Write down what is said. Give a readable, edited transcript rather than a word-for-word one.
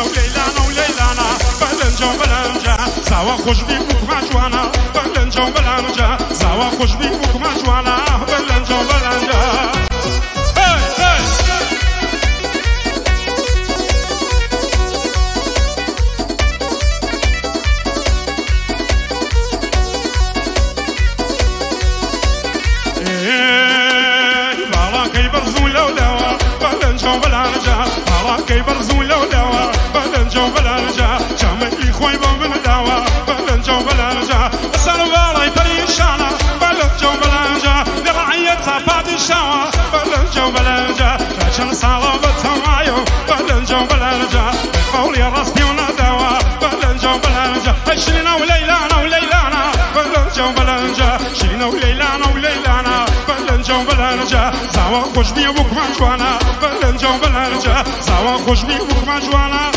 وليلانا وليلانا بلنجا بلنجا زوا خوش بي وكما جوانا بلنجا بلنجا زوا خوش بي وكما جوانا بلنجا بلنجا كيبرزوا لولاوا بلنجو بلنجا جامعي خوي بمن داوا بلنجو بلنجا سالواي بريشانا بلنجو بلنجا لرعية بعد الشوا بلنجو بلنجا عشان صالبة معايو بلنجو بلنجا قولي راسي وناداوا بلنجو بلنجا شينا وليلانا وليلانا بلنجو بلنجا شينا وليلانا وليلانا بلنجو بلنجا زوا خوش بي وكما جوانا بلنجو بلنجا زوا خوش بي وكما جوانا